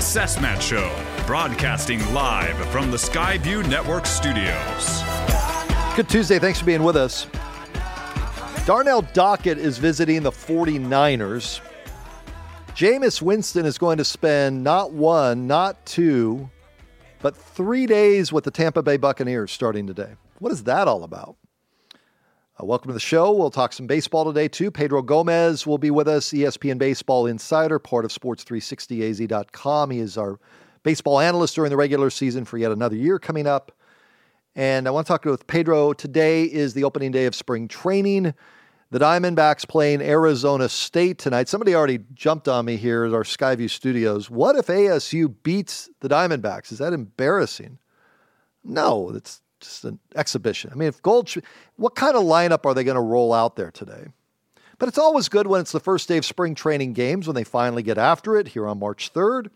Cessmat Show, broadcasting live from the Skyview Network studios. Good Tuesday. Thanks for being with us. Darnell Dockett is visiting the 49ers. Jameis Winston is going to spend not one, not two, but 3 days with the Tampa Bay Buccaneers starting today. What is that all about? Welcome to the show. We'll talk some baseball today, too. Pedro Gomez will be with us, ESPN Baseball Insider, part of Sports360AZ.com. He is our baseball analyst during the regular season for yet another year coming up. And I want to talk with Pedro. Today is the opening day of spring training. The Diamondbacks playing Arizona State tonight. Somebody already jumped on me here at our Skyview studios. What if ASU beats the Diamondbacks? Is that embarrassing? No, it's just an exhibition. I mean, what kind of lineup are they going to roll out there today? But it's always good when it's the first day of spring training games, when they finally get after it here on March 3rd.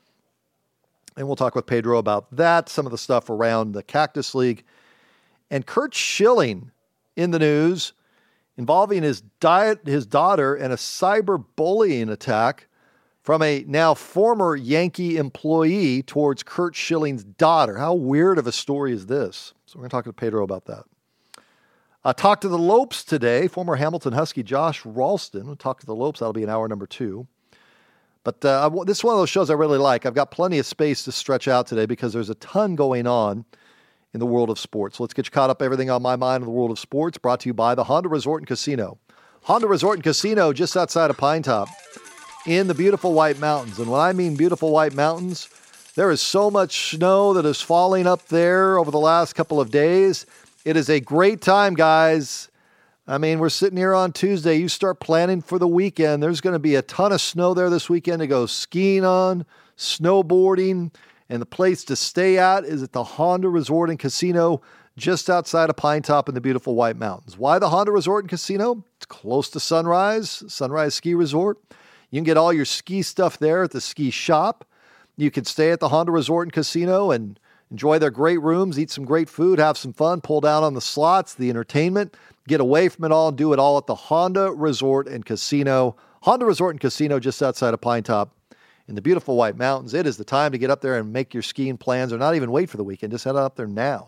And we'll talk with Pedro about that, some of the stuff around the Cactus League. And Curt Schilling in the news involving his daughter and a cyberbullying attack from a now former Yankee employee towards Curt Schilling's daughter. How weird of a story is this? So we're going to talk to Pedro about that. Talk to the Lopes today. Former Hamilton Husky Josh Ralston. We'll talk to the Lopes. That'll be in hour number 2. But this is one of those shows I really like. I've got plenty of space to stretch out today because there's a ton going on in the world of sports. So let's get you caught up. Everything on my mind in the world of sports, brought to you by the Honda Resort and Casino. Honda Resort and Casino just outside of Pine Top in the beautiful White Mountains. And when I mean beautiful White Mountains, there is so much snow that is falling up there over the last couple of days. It is a great time, guys. I mean, we're sitting here on Tuesday. You start planning for the weekend. There's going to be a ton of snow there this weekend to go skiing on, snowboarding, and the place to stay at is at the Honda Resort and Casino just outside of Pine Top in the beautiful White Mountains. Why the Honda Resort and Casino? It's close to Sunrise Ski Resort. You can get all your ski stuff there at the ski shop. You can stay at the Honda Resort and Casino and enjoy their great rooms, eat some great food, have some fun, pull down on the slots, the entertainment, get away from it all and do it all at the Honda Resort and Casino. Honda Resort and Casino just outside of Pine Top in the beautiful White Mountains. It is the time to get up there and make your skiing plans, or not even wait for the weekend. Just head up there now.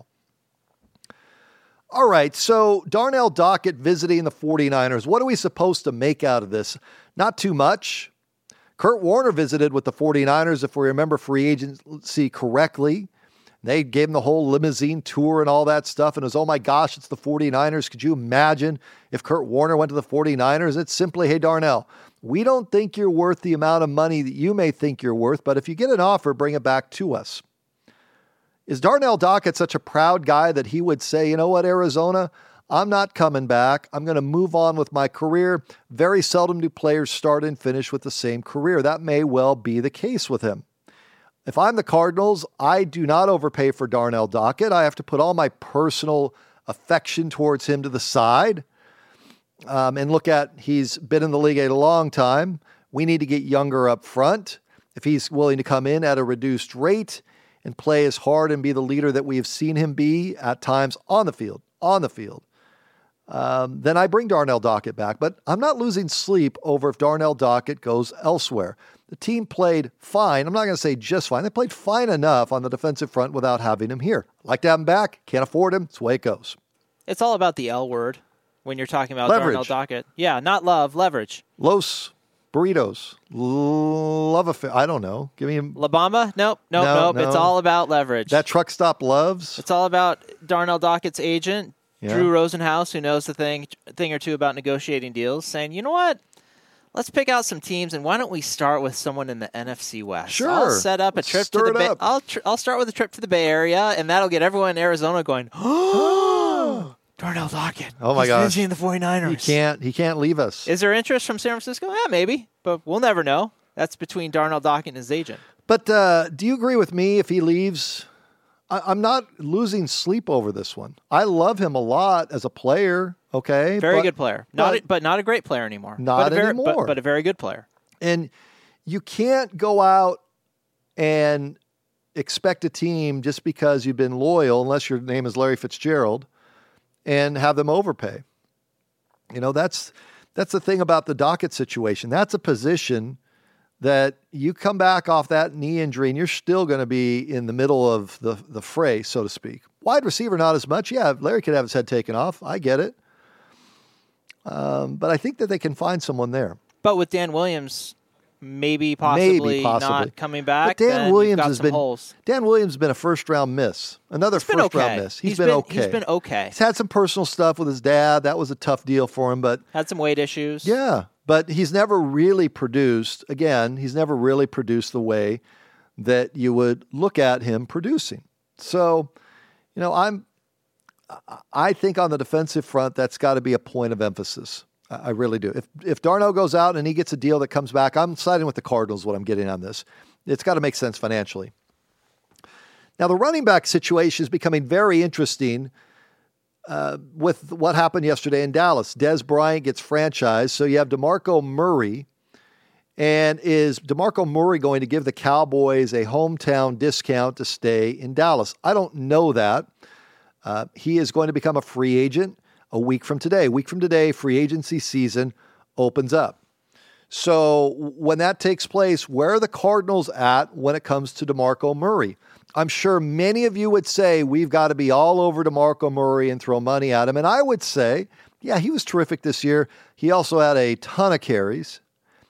All right, so Darnell Dockett visiting the 49ers. What are we supposed to make out of this? Not too much. Kurt Warner visited with the 49ers, if we remember free agency correctly. They gave him the whole limousine tour and all that stuff, and it was, oh my gosh, it's the 49ers. Could you imagine if Kurt Warner went to the 49ers? It's simply, hey, Darnell, we don't think you're worth the amount of money that you may think you're worth, but if you get an offer, bring it back to us. Is Darnell Dockett such a proud guy that he would say, you know what, Arizona, I'm not coming back. I'm going to move on with my career. Very seldom do players start and finish with the same career. That may well be the case with him. If I'm the Cardinals, I do not overpay for Darnell Dockett. I have to put all my personal affection towards him to the side and look at, he's been in the league a long time. We need to get younger up front. If he's willing to come in at a reduced rate and play as hard and be the leader that we have seen him be at times on the field, then I bring Darnell Dockett back. But I'm not losing sleep over if Darnell Dockett goes elsewhere. The team played fine. I'm not going to say just fine. They played fine enough on the defensive front without having him here. Like to have him back. Can't afford him. It's the way it goes. It's all about the L word when you're talking about leverage. Darnell Dockett. Yeah, not love, leverage. Los Burritos. Love affair. I don't know. Give me La Bamba? Nope. No. It's all about leverage. That truck stop loves. It's all about Darnell Dockett's agent, Drew Rosenhaus, who knows the thing or two about negotiating deals, saying, you know what? Let's pick out some teams, and why don't we start with someone in the NFC West? Sure. I'll set up a trip to the Bay. I'll start with a trip to the Bay Area, and that'll get everyone in Arizona going, oh, Darnell Dockett. Oh, my gosh. He's in the 49ers. He can't leave us. Is there interest from San Francisco? Yeah, maybe, but we'll never know. That's between Darnell Dockett and his agent. But do you agree with me if he leaves? I'm not losing sleep over this one. I love him a lot as a player. Okay, very good player. But not a great player anymore. Not anymore. But a very good player. And you can't go out and expect a team just because you've been loyal, unless your name is Larry Fitzgerald, and have them overpay. You know, that's the thing about the Dockett situation. That's a position that you come back off that knee injury and you're still going to be in the middle of the fray, so to speak. Wide receiver, not as much. Yeah, Larry could have his head taken off. I get it. But I think that they can find someone there. But with Dan Williams possibly not coming back, but Dan Williams has been holes. Dan Williams has been a first-round miss. Another first-round miss. He's been okay. He's been okay. He's had some personal stuff with his dad. That was a tough deal for him, but had some weight issues. Yeah, but he's never really produced. Again, he's never really produced the way that you would look at him producing. So, I think on the defensive front, that's got to be a point of emphasis. I really do. If Darnell goes out and he gets a deal that comes back, I'm siding with the Cardinals, what I'm getting on this. It's got to make sense financially. Now, the running back situation is becoming very interesting with what happened yesterday in Dallas. Dez Bryant gets franchised, so you have DeMarco Murray. And is DeMarco Murray going to give the Cowboys a hometown discount to stay in Dallas? I don't know that. He is going to become a free agent a week from today. A week from today, free agency season opens up. So when that takes place, where are the Cardinals at when it comes to DeMarco Murray? I'm sure many of you would say we've got to be all over DeMarco Murray and throw money at him. And I would say, yeah, he was terrific this year. He also had a ton of carries.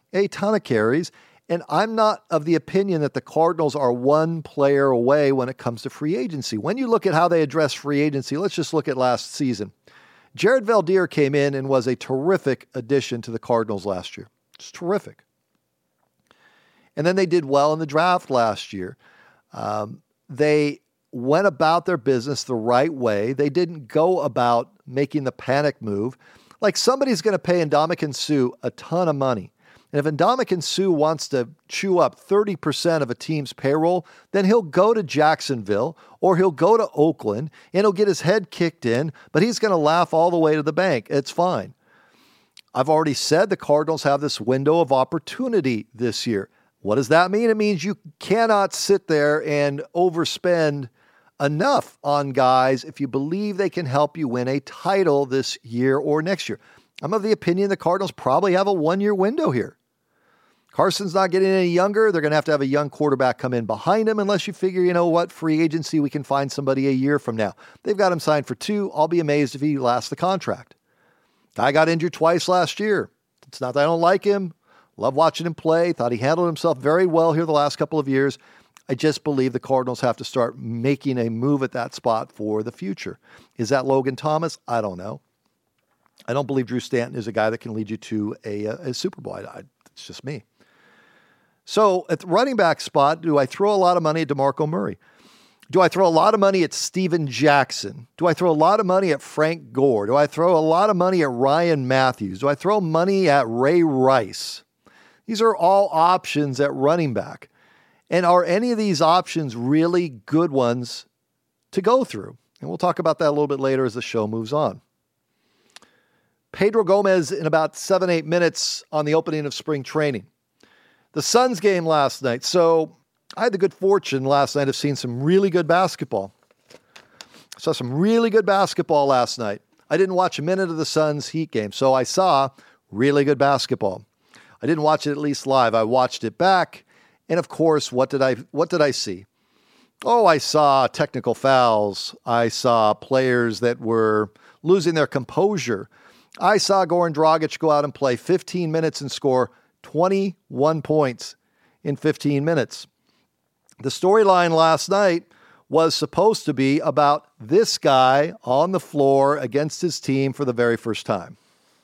And I'm not of the opinion that the Cardinals are one player away when it comes to free agency. When you look at how they address free agency, let's just look at last season. Jared Veldheer came in and was a terrific addition to the Cardinals last year. It's terrific. And then they did well in the draft last year. They went about their business the right way. They didn't go about making the panic move. Like somebody's going to pay Ndamukong Suh a ton of money. And if Ndamukong Suh wants to chew up 30% of a team's payroll, then he'll go to Jacksonville or he'll go to Oakland and he'll get his head kicked in, but he's going to laugh all the way to the bank. It's fine. I've already said the Cardinals have this window of opportunity this year. What does that mean? It means you cannot sit there and overspend enough on guys if you believe they can help you win a title this year or next year. I'm of the opinion the Cardinals probably have a one-year window here. Carson's not getting any younger. They're going to have a young quarterback come in behind him unless you figure, free agency, we can find somebody a year from now. They've got him signed for 2. I'll be amazed if he lasts the contract. Guy got injured twice last year. It's not that I don't like him. Love watching him play. Thought he handled himself very well here the last couple of years. I just believe the Cardinals have to start making a move at that spot for the future. Is that Logan Thomas? I don't know. I don't believe Drew Stanton is a guy that can lead you to a Super Bowl. It's just me. So at the running back spot, do I throw a lot of money at DeMarco Murray? Do I throw a lot of money at Steven Jackson? Do I throw a lot of money at Frank Gore? Do I throw a lot of money at Ryan Matthews? Do I throw money at Ray Rice? These are all options at running back. And are any of these options really good ones to go through? And we'll talk about that a little bit later as the show moves on. Pedro Gomez in about 7-8 minutes on the opening of spring training. The Suns game last night. So I had the good fortune last night of seeing some really good basketball. I saw some really good basketball last night. I didn't watch a minute of the Suns Heat game, so I saw really good basketball. I didn't watch it at least live. I watched it back. And of course, what did I see? Oh, I saw technical fouls. I saw players that were losing their composure. I saw Goran Dragic go out and play 15 minutes and score 21 points in 15 minutes. The storyline last night was supposed to be about this guy on the floor against his team for the very first time,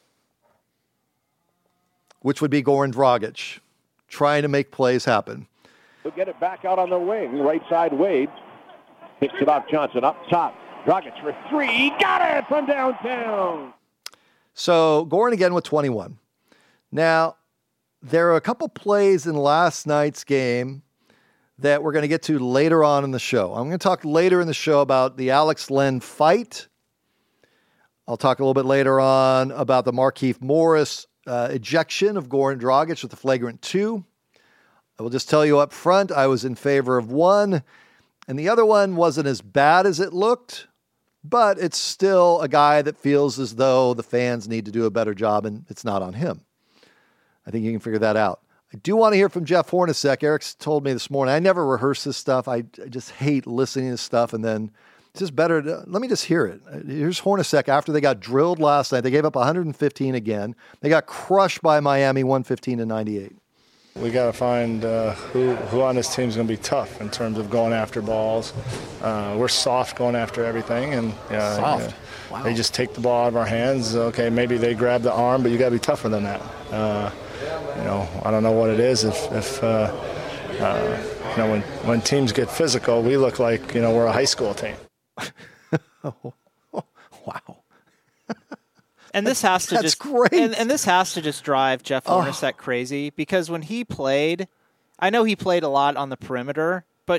which would be Goran Dragic, trying to make plays happen. He'll get it back out on the wing. Right side, Wade. Picks it off Johnson. Up top. Dragic for 3. He got it from downtown. So Goran again with 21. Now, there are a couple plays in last night's game that we're going to get to later on in the show. I'm going to talk later in the show about the Alex Len fight. I'll talk a little bit later on about the Markieff Morris ejection of Goran Dragic with the flagrant 2. I will just tell you up front, I was in favor of one, and the other one wasn't as bad as it looked, but it's still a guy that feels as though the fans need to do a better job, and it's not on him. I think you can figure that out. I do want to hear from Jeff Hornacek. Eric's told me this morning, I never rehearse this stuff. I just hate listening to stuff, and then it's just better to, let me just hear it. Here's Hornacek after they got drilled last night. They gave up 115 again. They got crushed by Miami, 115-98. We got to find who on this team is going to be tough in terms of going after balls. We're soft going after everything, and soft. Wow. They just take the ball out of our hands. Okay, maybe they grab the arm, but you got to be tougher than that. I don't know what it is. When teams get physical, we look like we're a high school team. Wow. And this has to That's great. And this has to just drive Jeff Hornacek crazy, because when he played, I know he played a lot on the perimeter, but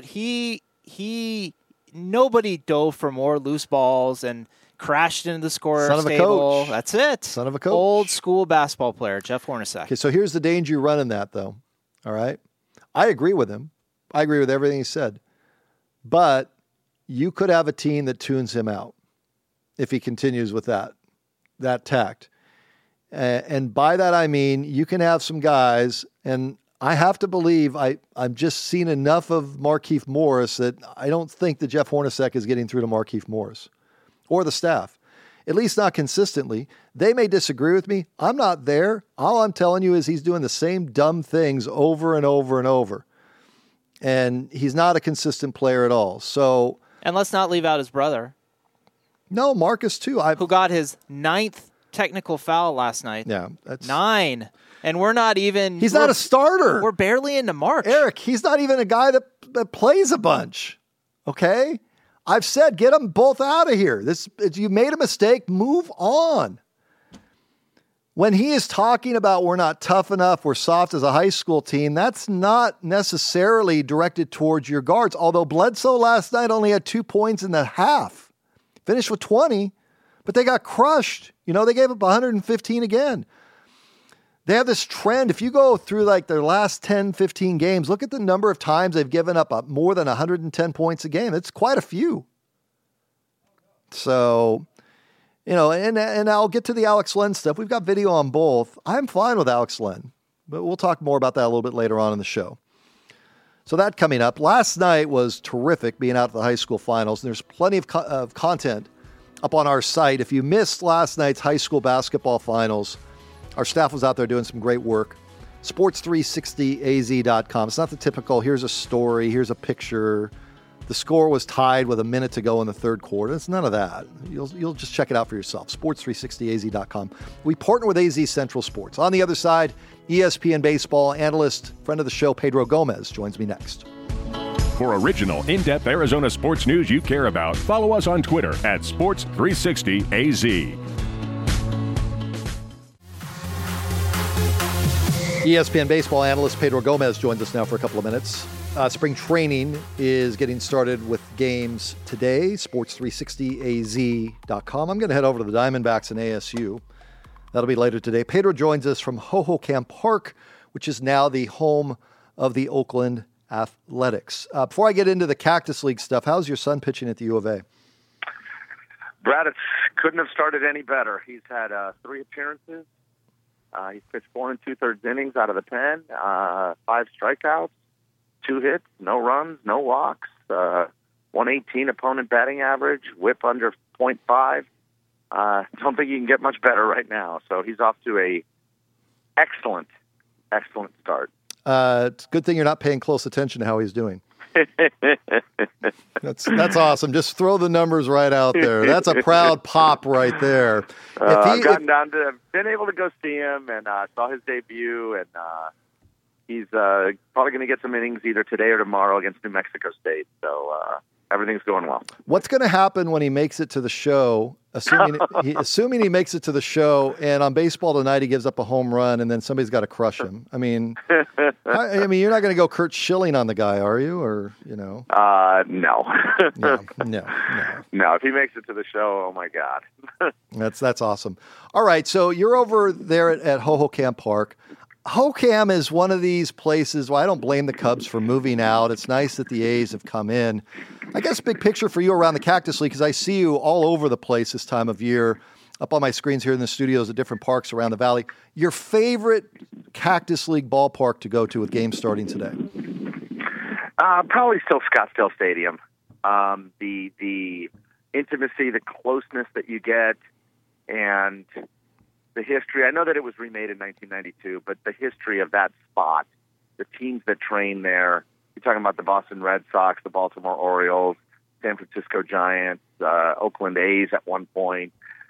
nobody dove for more loose balls and crashed into the scorer's Son of a table. coach. That's it. Son of a coach. Old school basketball player, Jeff Hornacek. Okay, so here's the danger you run in that, though. All right? I agree with him. I agree with everything he said. But you could have a team that tunes him out if he continues with that tact. And by that I mean you can have some guys, and I have to believe I've just seen enough of Markieff Morris that I don't think that Jeff Hornacek is getting through to Markieff Morris or the staff, at least not consistently. They may disagree with me. I'm not there. All I'm telling you is he's doing the same dumb things over and over and over. And he's not a consistent player at all. So, and let's not leave out his brother. No, Marcus too. Who got his 9th technical foul last night. Yeah. That's 9. And we're not even... He's not a starter. We're barely into March. Eric, he's not even a guy that plays a bunch. Okay? I've said, get them both out of here. You made a mistake, move on. When he is talking about we're not tough enough, we're soft as a high school team, that's not necessarily directed towards your guards. Although Bledsoe last night only had 2 points in the half. Finished with 20, but they got crushed. They gave up 115 again. They have this trend. If you go through like their last 10, 15 games, look at the number of times they've given up more than 110 points a game. It's quite a few. So, and I'll get to the Alex Len stuff. We've got video on both. I'm fine with Alex Len, but we'll talk more about that a little bit later on in the show. So that coming up. Last night was terrific being out at the high school finals. And there's plenty of content up on our site. If you missed last night's high school basketball finals, our staff was out there doing some great work. Sports360az.com. It's not the typical, here's a story, here's a picture. The score was tied with a minute to go in the third quarter. It's none of that. You'll just check it out for yourself. Sports360az.com. We partner with AZ Central Sports. On the other side, ESPN baseball analyst, friend of the show, Pedro Gomez, joins me next. For original, in-depth Arizona sports news you care about, follow us on Twitter at Sports360AZ. ESPN baseball analyst Pedro Gomez joins us now for a couple of minutes. Spring training is getting started with games today, sports360az.com. I'm going to head over to the Diamondbacks and ASU. That'll be later today. Pedro joins us from Hohokam Park, which is now the home of the Oakland Athletics. Before I get into the Cactus League stuff, how's your son pitching at the U of A? Brad, it couldn't have started any better. He's had 3 appearances. He's pitched 4 2/3 innings out of the pen, 5 strikeouts, 2 hits, no runs, no walks, 118 opponent batting average, whip under 0.5. Don't think you can get much better right now. So he's off to a excellent start. It's a good thing you're not paying close attention to how he's doing. That's awesome. Just throw the numbers right out there. That's a proud pop right there. I've been able to go see him and saw his debut, and he's probably going to get some innings either today or tomorrow against New Mexico State. So everything's going well. What's going to happen when he makes it to the show? Assuming he makes it to the show, and on Baseball Tonight he gives up a home run, and then somebody's got to crush him. I mean, you're not going to go Curt Schilling on the guy, are you? Or no. No. If he makes it to the show, oh my God. That's awesome. All right, so you're over there at Hohokam Park. Hohokam is one of these places where I don't blame the Cubs for moving out. It's nice that the A's have come in. I guess big picture for you around the Cactus League, because I see you all over the place this time of year, up on my screens here in the studios at different parks around the valley. Your favorite Cactus League ballpark to go to with games starting today? Probably still Scottsdale Stadium. The intimacy, the closeness that you get, and the history. I know that it was remade in 1992, but the history of that spot, the teams that train there, you're talking about the Boston Red Sox, the Baltimore Orioles, San Francisco Giants, Oakland A's at one point.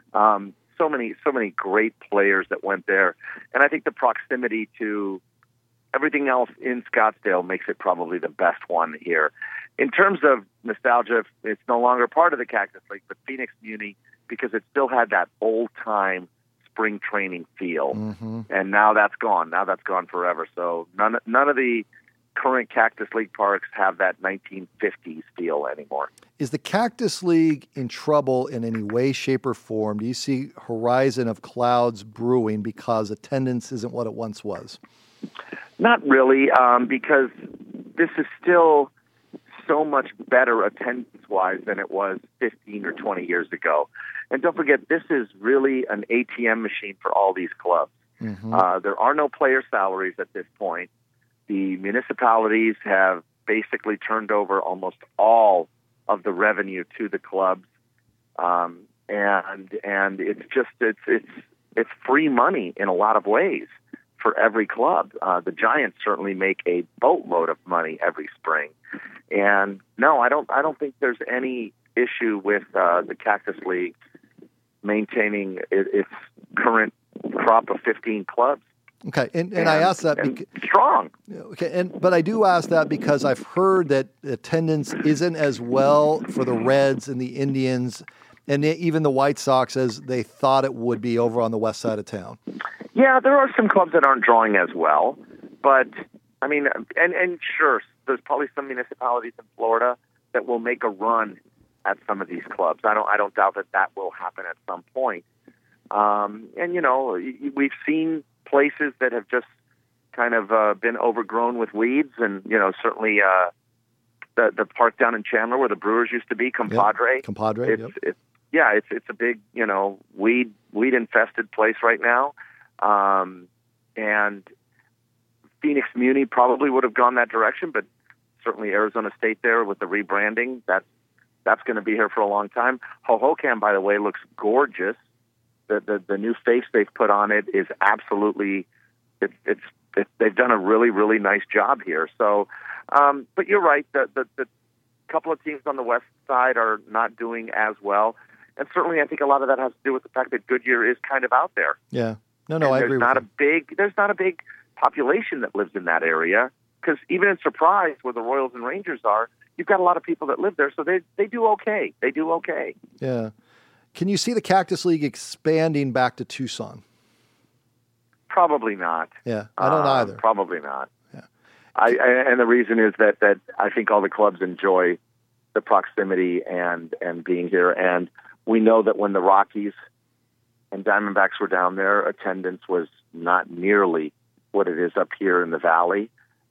So many great players that went there. And I think the proximity to everything else in Scottsdale makes it probably the best one here. In terms of nostalgia, it's no longer part of the Cactus League, but Phoenix Muni, because it still had that old-time spring training feel. Mm-hmm. And now that's gone. Now that's gone forever. So none of the current Cactus League parks have that 1950s feel anymore. Is the Cactus League in trouble in any way, shape, or form? Do you see horizon of clouds brewing because attendance isn't what it once was? Not really, because this is still so much better attendance-wise than it was 15 or 20 years ago. And don't forget, this is really an ATM machine for all these clubs. Mm-hmm. There are no player salaries at this point. The municipalities have basically turned over almost all of the revenue to the clubs, and it's just it's free money in a lot of ways for every club. The Giants certainly make a boatload of money every spring, and no, I don't think there's any issue with the Cactus League maintaining its current crop of 15 clubs. Okay, and I ask that because strong. Okay, but I do ask that because I've heard that attendance isn't as well for the Reds and the Indians and even the White Sox as they thought it would be over on the west side of town. Yeah, there are some clubs that aren't drawing as well, but I mean, and sure, there's probably some municipalities in Florida that will make a run at some of these clubs. I don't doubt that will happen at some point. And you know, we've seen places that have just kind of been overgrown with weeds, and you know, certainly the park down in Chandler where the Brewers used to be, Compadre. Yep. Compadre. It's a big, you know, weed infested place right now, and Phoenix Muni probably would have gone that direction, but certainly Arizona State there with the rebranding, that's going to be here for a long time. Hohokam, by the way, looks gorgeous. The new face they've put on it is absolutely, they've done a really, really nice job here. So, but you're right, the couple of teams on the west side are not doing as well. And certainly I think a lot of that has to do with the fact that Goodyear is kind of out there. Yeah. No, I agree with you. There's not a big population that lives in that area, because even in Surprise, where the Royals and Rangers are, you've got a lot of people that live there, so they do okay. They do okay. Yeah. Can you see the Cactus League expanding back to Tucson? Probably not. Yeah, I don't either. Probably not. Yeah. And the reason is that I think all the clubs enjoy the proximity and being here. And we know that when the Rockies and Diamondbacks were down there, attendance was not nearly what it is up here in the Valley.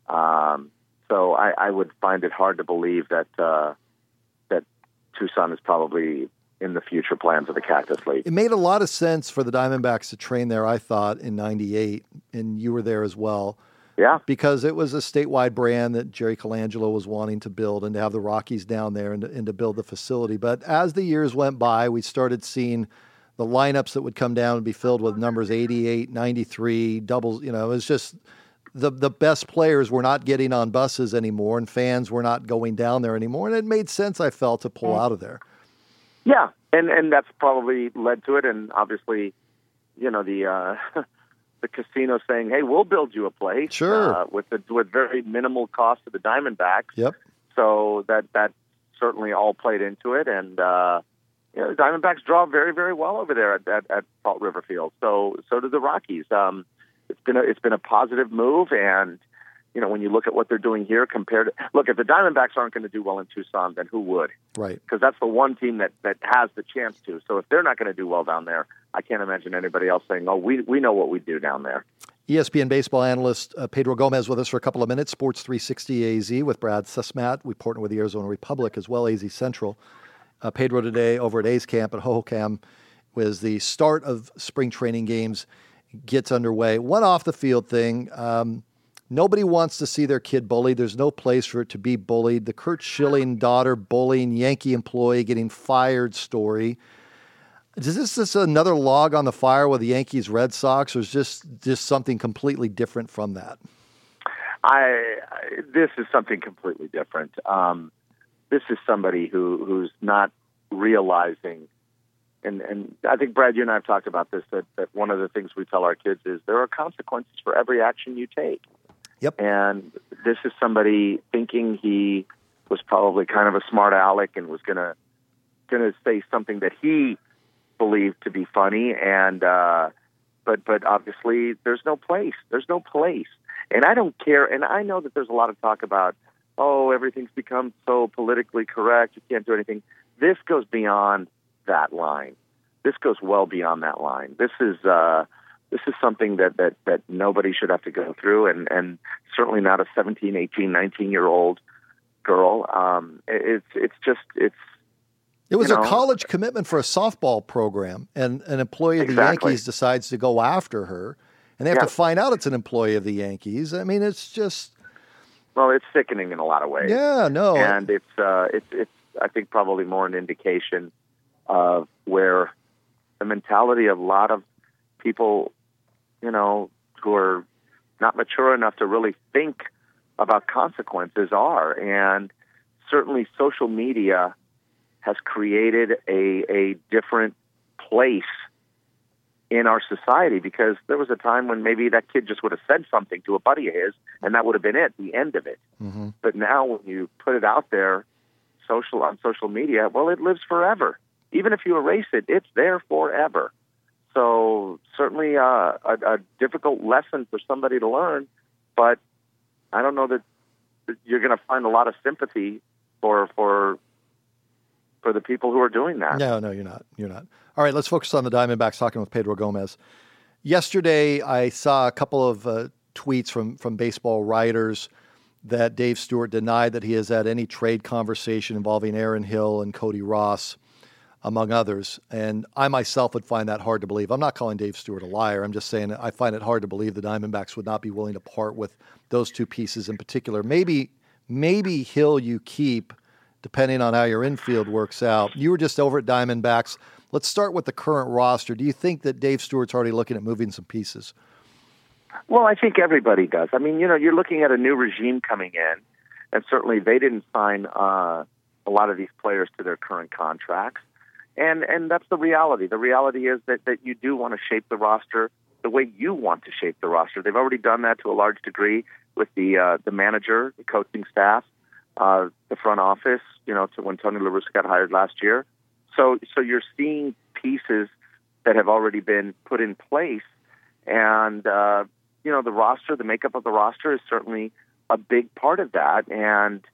So I would find it hard to believe that Tucson is probably in the future plans of the Cactus League. It made a lot of sense for the Diamondbacks to train there, I thought, in '98, and you were there as well. Yeah. Because it was a statewide brand that Jerry Colangelo was wanting to build, and to have the Rockies down there and to build the facility. But as the years went by, we started seeing the lineups that would come down and be filled with numbers 88, 93, doubles. You know, it was just the best players were not getting on buses anymore, and fans were not going down there anymore. And it made sense, I felt, to pull out of there. Yeah, and that's probably led to it. And obviously, you know, the casino saying, "Hey, we'll build you a place." Sure. With very minimal cost to the Diamondbacks. Yep. So that certainly all played into it, and you know, the Diamondbacks draw very, very well over there at Salt River Field. So do the Rockies. It's been a positive move, and you know, when you look at what they're doing here compared to, look, if the Diamondbacks aren't going to do well in Tucson, then who would? Right. Because that's the one team that has the chance to. So if they're not going to do well down there, I can't imagine anybody else saying, "Oh, we know what we do down there." ESPN baseball analyst Pedro Gomez with us for a couple of minutes. Sports 360 AZ with Brad Susmat. We partner with the Arizona Republic as well, AZ Central. Pedro today over at A's Camp at Hohokam was the start of spring training games. gets underway. One off the field thing. Nobody wants to see their kid bullied. There's no place for it to be bullied. The Curt Schilling daughter bullying Yankee employee getting fired story. Is this another log on the fire with the Yankees Red Sox, or is just something completely different from that? This is something completely different. This is somebody who's not realizing, and I think, Brad, you and I have talked about this, that one of the things we tell our kids is there are consequences for every action you take. Yep. And this is somebody thinking he was probably kind of a smart aleck and was gonna say something that he believed to be funny, and but obviously there's no place. And I don't care. And I know that there's a lot of talk about, everything's become so politically correct, you can't do anything. This goes beyond that line. This goes well beyond that line. This is something that nobody should have to go through, and certainly not a 17, 18, 19-year-old girl. It was a college commitment for a softball program, and an employee of the Yankees decides to go after her, and they have to find out it's an employee of the Yankees. I mean, it's just... Well, it's sickening in a lot of ways. Yeah, no. And it's I think, probably more an indication of where the mentality of a lot of people, who are not mature enough to really think about consequences are. And certainly social media has created a different place in our society, because there was a time when maybe that kid just would have said something to a buddy of his, and that would have been it, the end of it. Mm-hmm. But now when you put it out there on social media, well, it lives forever. Even if you erase it, it's there forever. So certainly a difficult lesson for somebody to learn, but I don't know that you're going to find a lot of sympathy for the people who are doing that. No, you're not. All right, let's focus on the Diamondbacks, talking with Pedro Gomez. Yesterday, I saw a couple of tweets from baseball writers that Dave Stewart denied that he has had any trade conversation involving Aaron Hill and Cody Ross, among others. And I myself would find that hard to believe. I'm not calling Dave Stewart a liar. I'm just saying I find it hard to believe the Diamondbacks would not be willing to part with those two pieces in particular. Maybe Hill you keep, depending on how your infield works out. You were just over at Diamondbacks. Let's start with the current roster. Do you think that Dave Stewart's already looking at moving some pieces? Well, I think everybody does. I mean, you're looking at a new regime coming in, and certainly they didn't sign a lot of these players to their current contracts. And that's the reality. The reality is that you do want to shape the roster the way you want to shape the roster. They've already done that to a large degree with the manager, the coaching staff, the front office, to when Tony La Russa got hired last year. So you're seeing pieces that have already been put in place, and the roster, the makeup of the roster is certainly a big part of that. And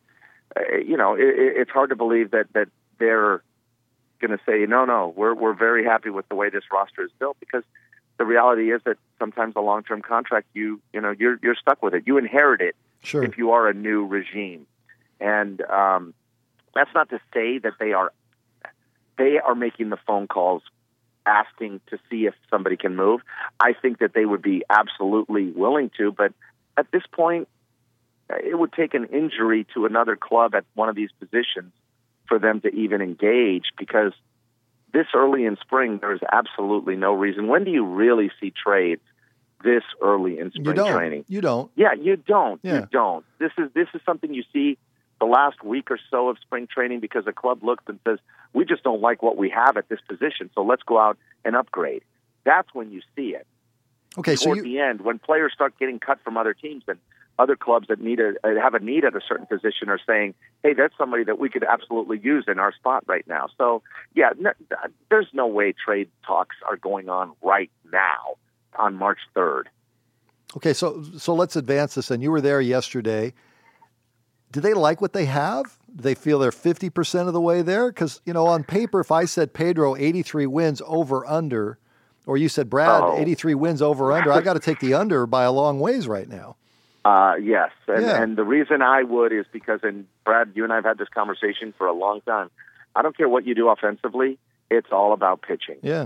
it's hard to believe that they're going to say no. We're very happy with the way this roster is built, because the reality is that sometimes a long-term contract, you're stuck with it. You inherit it. Sure. If you are a new regime, and that's not to say that they are making the phone calls asking to see if somebody can move. I think that they would be absolutely willing to, but at this point, it would take an injury to another club at one of these positions for them to even engage, because this early in spring, there's absolutely no reason. When do you really see trades this early in spring training? You don't. Yeah, you don't. Yeah. You don't. This is something you see the last week or so of spring training, because a club looks and says, we just don't like what we have at this position, so let's go out and upgrade. That's when you see it. Okay, Toward the end, when players start getting cut from other teams, and other clubs that have a need at a certain position are saying, hey, that's somebody that we could absolutely use in our spot right now. So, yeah, there's no way trade talks are going on right now on March 3rd. Okay, so let's advance this. And you were there yesterday. Do they like what they have? Do they feel they're 50% of the way there? Because, on paper, if I said, Pedro, 83 wins over under, or you said, Brad, 83 wins over under, I got to take the under by a long ways right now. Yes. And the reason I would is because, and Brad, you and I have had this conversation for a long time. I don't care what you do offensively. It's all about pitching. Yeah.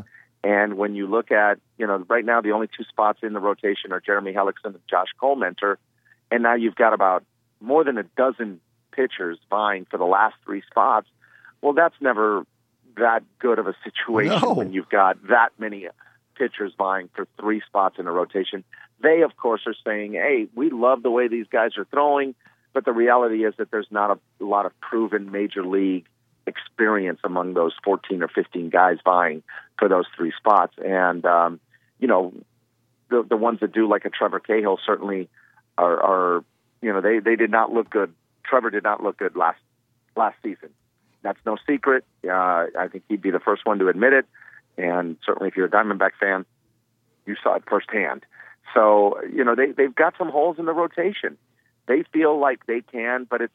And when you look at, right now the only two spots in the rotation are Jeremy Hellickson and Josh Colmenter, and now you've got about more than a dozen pitchers vying for the last three spots. Well, that's never that good of a situation when you've got that many pitchers vying for three spots in a rotation. They, of course, are saying, hey, we love the way these guys are throwing, but the reality is that there's not a lot of proven major league experience among those 14 or 15 guys vying for those three spots. And, the ones that do, like a Trevor Cahill, certainly are they did not look good. Trevor did not look good last season. That's no secret. I think he'd be the first one to admit it. And certainly if you're a Diamondback fan, you saw it firsthand. So, they've got some holes in the rotation. They feel like they can, but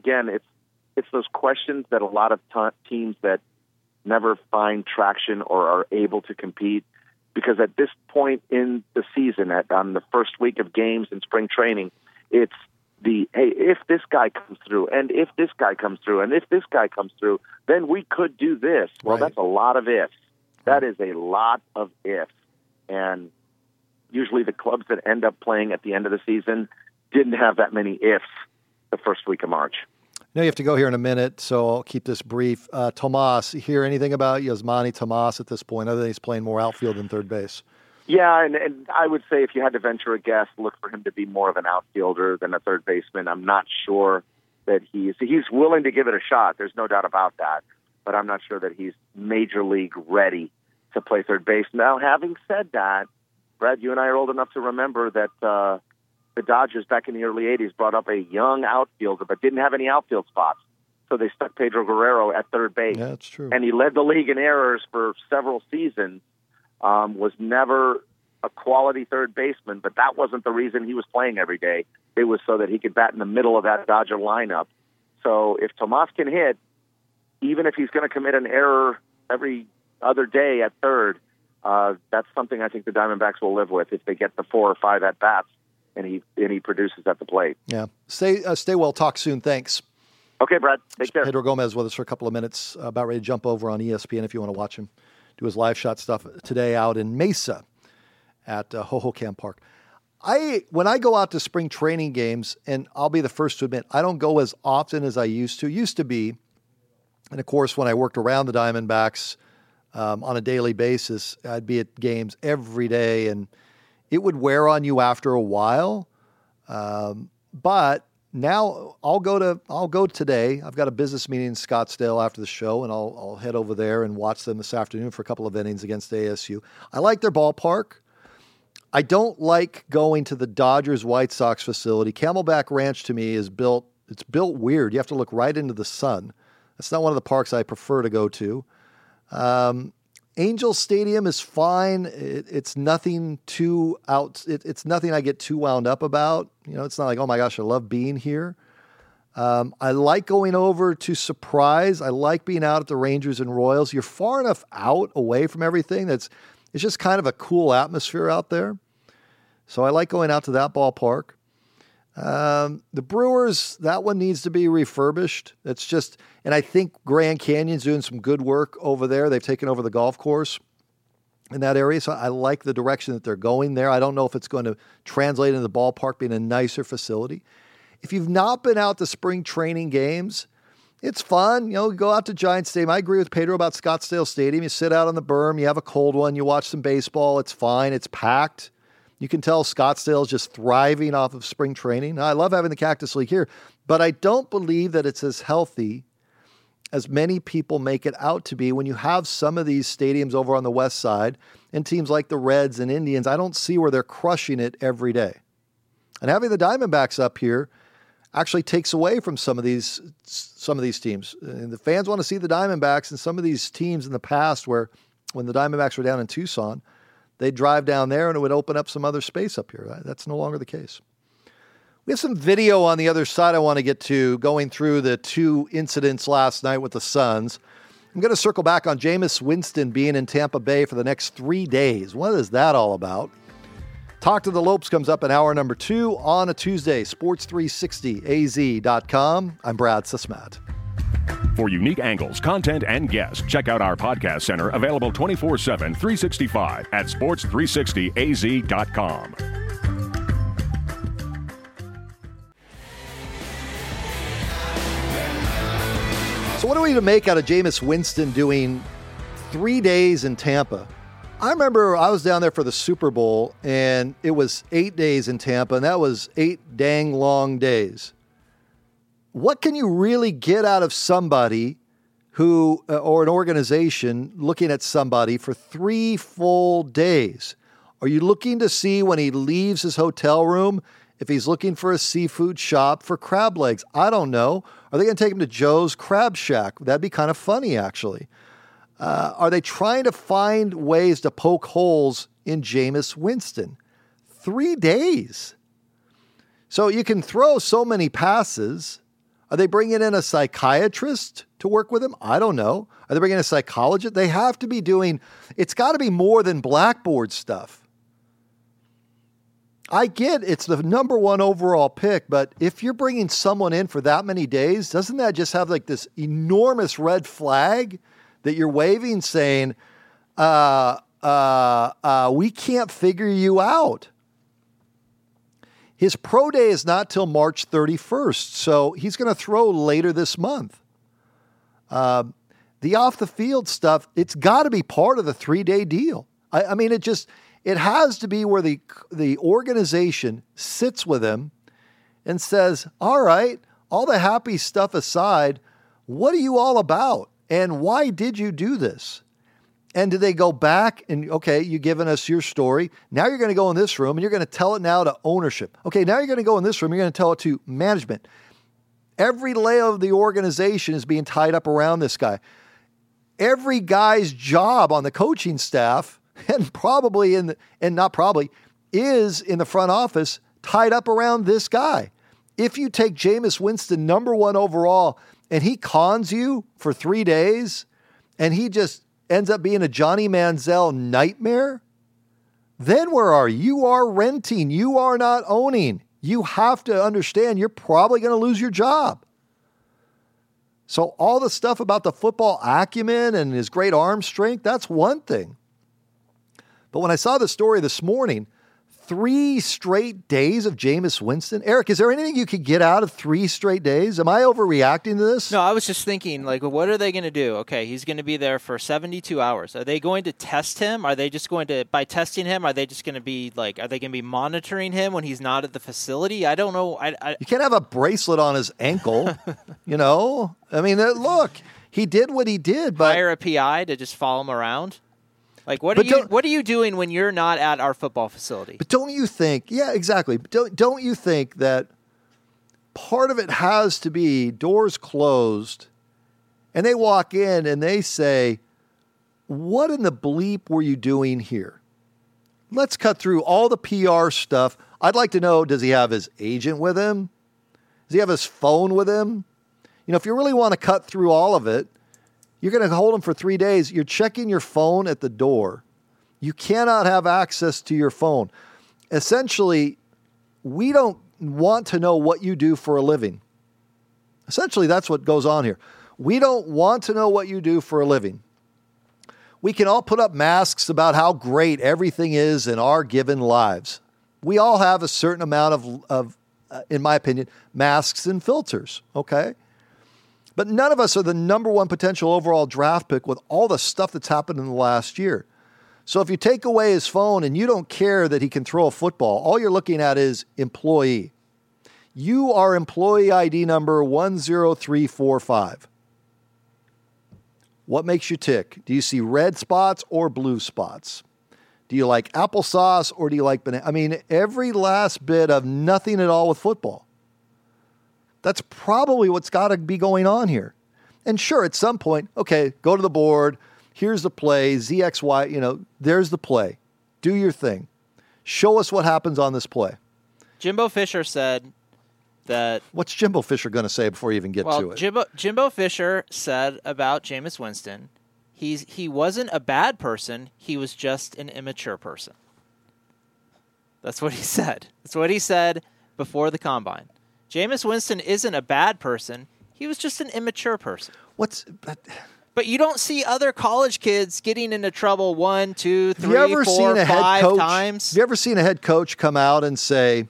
it's those questions that a lot of teams that never find traction or are able to compete, because at this point in the season, on the first week of games in spring training, it's hey, if this guy comes through, and if this guy comes through, and if this guy comes through, then we could do this. Well, That's a lot of ifs. That is a lot of ifs. And usually the clubs that end up playing at the end of the season didn't have that many ifs the first week of March. You have to go here in a minute, so I'll keep this brief. Tomas, you hear anything about Yasmani Tomas at this point, other than he's playing more outfield than third base? Yeah, and I would say if you had to venture a guess, look for him to be more of an outfielder than a third baseman. I'm not sure that he's willing to give it a shot. There's no doubt about that. But I'm not sure that he's major league ready to play third base. Now, having said that, Brad, you and I are old enough to remember that the Dodgers back in the early 80s brought up a young outfielder but didn't have any outfield spots. So they stuck Pedro Guerrero at third base. Yeah, that's true. And he led the league in errors for several seasons. Was never a quality third baseman, but that wasn't the reason he was playing every day. It was so that he could bat in the middle of that Dodger lineup. So if Tomas can hit, even if he's going to commit an error every other day at third, that's something I think the Diamondbacks will live with if they get the 4 or 5 at-bats and he produces at the plate. Yeah. Stay well. Talk soon. Thanks. Okay, Brad. Take care. Pedro Gomez with us for a couple of minutes, about ready to jump over on ESPN if you want to watch him do his live shot stuff today out in Mesa at Hohokam Park. When I go out to spring training games, and I'll be the first to admit, I don't go as often as I used to be. And of course, when I worked around the Diamondbacks on a daily basis, I'd be at games every day, and it would wear on you after a while. But now I'll go today. I've got a business meeting in Scottsdale after the show, and I'll head over there and watch them this afternoon for a couple of innings against ASU. I like their ballpark. I don't like going to the Dodgers White Sox facility. Camelback Ranch to me is built weird. You have to look right into the sun. That's not one of the parks I prefer to go to. Angel Stadium is fine. It's nothing too it's nothing I get too wound up about. It's not like, oh my gosh, I love being here. I like going over to Surprise. I like being out at the Rangers and Royals. You're far enough out away from everything it's just kind of a cool atmosphere out there. So I like going out to that ballpark. The Brewers, that one needs to be refurbished. And I think Grand Canyon's doing some good work over there. They've taken over the golf course in that area. So I like the direction that they're going there. I don't know if it's going to translate into the ballpark being a nicer facility. If you've not been out to spring training games, it's fun. Go out to Giants Stadium. I agree with Pedro about Scottsdale Stadium. You sit out on the berm, you have a cold one, you watch some baseball. It's fine. It's packed. You can tell Scottsdale is just thriving off of spring training. I love having the Cactus League here, but I don't believe that it's as healthy as many people make it out to be when you have some of these stadiums over on the west side and teams like the Reds and Indians. I don't see where they're crushing it every day. And having the Diamondbacks up here actually takes away from some of these teams. And the fans want to see the Diamondbacks, and some of these teams in the past where when the Diamondbacks were down in Tucson, they'd drive down there and it would open up some other space up here. That's no longer the case. We have some video on the other side I want to get to, going through the 2 incidents last night with the Suns. I'm going to circle back on Jameis Winston being in Tampa Bay for the next 3 days. What is that all about? Talk to the Lopes comes up in hour number 2 on a Tuesday. Sports360az.com. I'm Brad Sismat. For unique angles, content, and guests, check out our podcast center available 24/7, 365 at sports360az.com. So what are we to make out of Jameis Winston doing 3 days in Tampa? I remember I was down there for the Super Bowl, and it was 8 days in Tampa, and that was 8 dang long days. What can you really get out of somebody who, or an organization looking at somebody for 3 full days? Are you looking to see when he leaves his hotel room if he's looking for a seafood shop for crab legs? I don't know. Are they going to take him to Joe's Crab Shack? That'd be kind of funny, actually. Are they trying to find ways to poke holes in Jameis Winston? 3 days. So you can throw so many passes. Are they bringing in a psychiatrist to work with him? I don't know. Are they bringing in a psychologist? They have to be doing, it's got to be more than blackboard stuff. I get it's the number 1 overall pick, but if you're bringing someone in for that many days, doesn't that just have like this enormous red flag that you're waving saying, we can't figure you out? His pro day is not till March 31st, so he's going to throw later this month. The off-the-field stuff, it's got to be part of the 3-day deal. I mean, it has to be where the organization sits with him and says, all right, all the happy stuff aside, what are you all about? And why did you do this? And do they go back and, okay, you've given us your story. Now you're going to go in this room and you're going to tell it now to ownership. Okay, now you're going to go in this room. You're going to tell it to management. Every layer of the organization is being tied up around this guy. Every guy's job on the coaching staff, and probably is in the front office, tied up around this guy. If you take Jameis Winston, number 1 overall, and he cons you for 3 days, and he just ends up being a Johnny Manziel nightmare, then where are you? You are renting. You are not owning. You have to understand you're probably going to lose your job. So all the stuff about the football acumen and his great arm strength, that's one thing. But when I saw the story this morning, 3 straight days of Jameis Winston. Eric, is there anything you could get out of 3 straight days? Am I overreacting to this? No, I was just thinking, like, what are they going to do? Okay, he's going to be there for 72 hours. Are they going to test him? Are they just going to, by testing him, are they just going to be, like, are they going to be monitoring him when he's not at the facility? I don't know. You can't have a bracelet on his ankle, you know? I mean, look, he did what he did, but... Hire a PI to just follow him around? Like, what are you doing when you're not at our football facility? But don't you think, yeah, exactly. Don't you think that part of it has to be doors closed and they walk in and they say, what in the bleep were you doing here? Let's cut through all the PR stuff. I'd like to know, does he have his agent with him? Does he have his phone with him? You know, if you really want to cut through all of it, you're going to hold him for 3 days. You're checking your phone at the door. You cannot have access to your phone. Essentially, we don't want to know what you do for a living. Essentially, that's what goes on here. We don't want to know what you do for a living. We can all put up masks about how great everything is in our given lives. We all have a certain amount of in my opinion, masks and filters, okay? But none of us are the number 1 potential overall draft pick with all the stuff that's happened in the last year. So if you take away his phone and you don't care that he can throw a football, all you're looking at is employee. You are employee ID number 10345. What makes you tick? Do you see red spots or blue spots? Do you like applesauce or do you like banana? I mean, every last bit of nothing at all with football. That's probably what's got to be going on here. And sure, at some point, okay, go to the board. Here's the play, ZXY, there's the play. Do your thing. Show us what happens on this play. Jimbo Fisher said that... What's Jimbo Fisher going to say before you even get to it? Jimbo Fisher said about Jameis Winston, he wasn't a bad person, he was just an immature person. That's what he said. That's what he said before the Combine. Jameis Winston isn't a bad person. He was just an immature person. But you don't see other college kids getting into trouble 1, 2, 3, 4, 5 times. Have you ever seen a head coach come out and say,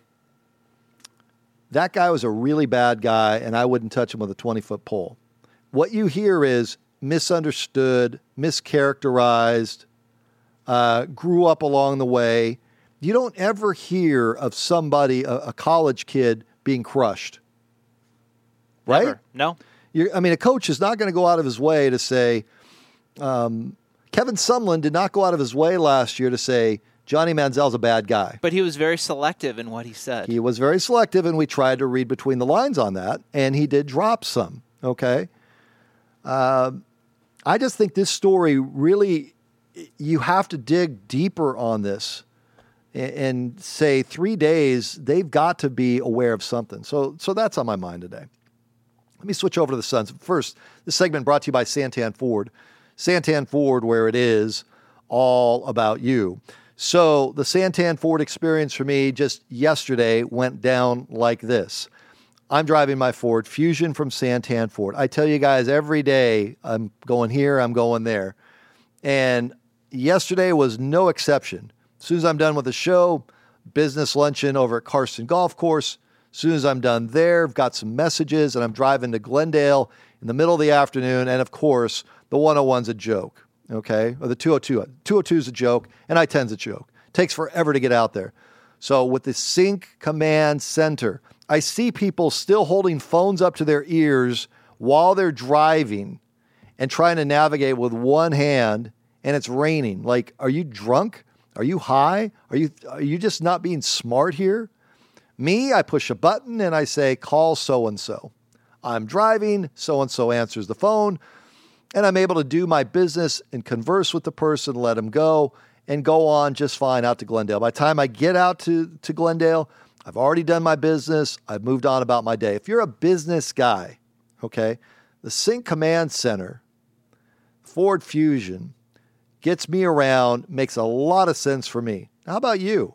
that guy was a really bad guy and I wouldn't touch him with a 20-foot pole? What you hear is misunderstood, mischaracterized, grew up along the way. You don't ever hear of somebody, a college kid, being crushed. Right? Never. No. A coach is not going to go out of his way to say, Kevin Sumlin did not go out of his way last year to say, Johnny Manziel's a bad guy. But he was very selective in what he said. He was very selective, and we tried to read between the lines on that, and he did drop some, okay? I just think this story really, you have to dig deeper on this and say 3 days, they've got to be aware of something. So that's on my mind today. Let me switch over to the Suns. First, this segment brought to you by Santan Ford. Santan Ford, where it is all about you. So the Santan Ford experience for me just yesterday went down like this. I'm driving my Ford Fusion from Santan Ford. I tell you guys every day, I'm going here, I'm going there. And yesterday was no exception. As soon as I'm done with the show, business luncheon over at Carson Golf Course. As soon as I'm done there, I've got some messages, and I'm driving to Glendale in the middle of the afternoon. And, of course, the 101's a joke, okay? Or the 202. 202 is a joke, and I-10's a joke. Takes forever to get out there. So with the Sync Command Center, I see people still holding phones up to their ears while they're driving and trying to navigate with one hand, and it's raining. Like, are you drunk? Are you high? Are you just not being smart here? Me, I push a button and I say, call so-and-so. I'm driving, so-and-so answers the phone, and I'm able to do my business and converse with the person, let them go, and go on just fine out to Glendale. By the time I get out to Glendale, I've already done my business. I've moved on about my day. If you're a business guy, okay, the Sync Command Center, Ford Fusion, gets me around, makes a lot of sense for me. How about you?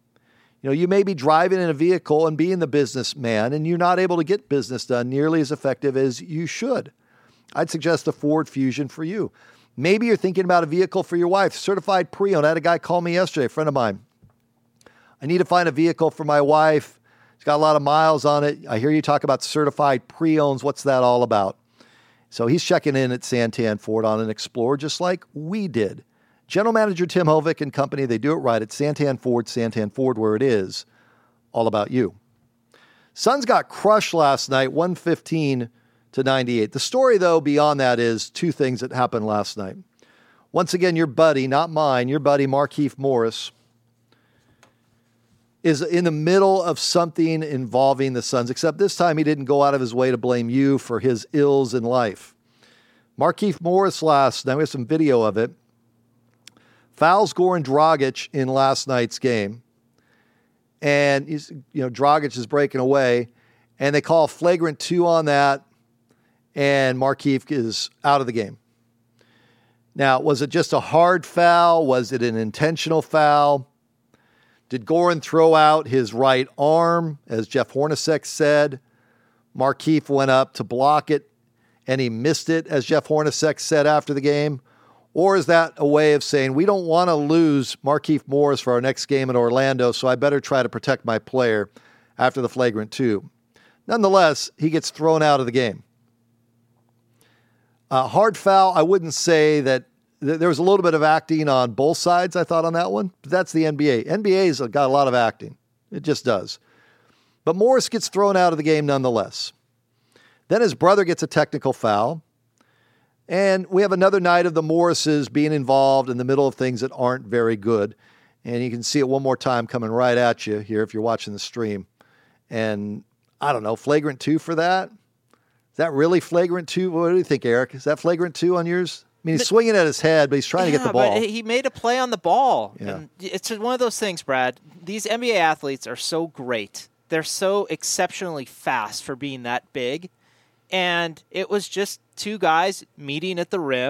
You may be driving in a vehicle and being the businessman, and you're not able to get business done nearly as effective as you should. I'd suggest the Ford Fusion for you. Maybe you're thinking about a vehicle for your wife, certified pre-owned. I had a guy call me yesterday, a friend of mine. I need to find a vehicle for my wife. It's got a lot of miles on it. I hear you talk about certified pre-owns. What's that all about? So he's checking in at Santan Ford on an Explorer, just like we did. General Manager Tim Hovick and company, they do it right at Santan Ford, where it is all about you. Suns got crushed last night, 115-98. The story, though, beyond that is two things that happened last night. Once again, your buddy, not mine, your buddy Markieff Morris is in the middle of something involving the Suns, except this time he didn't go out of his way to blame you for his ills in life. Markieff Morris last night, we have some video of it, fouls Goran Dragic in last night's game. And Dragic is breaking away, and they call a flagrant 2 on that, and Markieff is out of the game. Now, was it just a hard foul? Was it an intentional foul? Did Goran throw out his right arm, as Jeff Hornacek said? Markieff went up to block it, and he missed it, as Jeff Hornacek said after the game. Or is that a way of saying, we don't want to lose Markieff Morris for our next game in Orlando, so I better try to protect my player after the flagrant 2? Nonetheless, he gets thrown out of the game. Hard foul, I wouldn't say that there was a little bit of acting on both sides, I thought, on that one. But that's the NBA. NBA's got a lot of acting. It just does. But Morris gets thrown out of the game nonetheless. Then his brother gets a technical foul. And we have another night of the Morrises being involved in the middle of things that aren't very good. And you can see it one more time coming right at you here if you're watching the stream. And I don't know, flagrant 2 for that? Is that really flagrant 2? What do you think, Eric? Is that flagrant 2 on yours? I mean, he's swinging at his head, but he's trying to get the ball. But he made a play on the ball. Yeah. And it's one of those things, Brad. These NBA athletes are so great. They're so exceptionally fast for being that big. And it was just two guys meeting at the rim,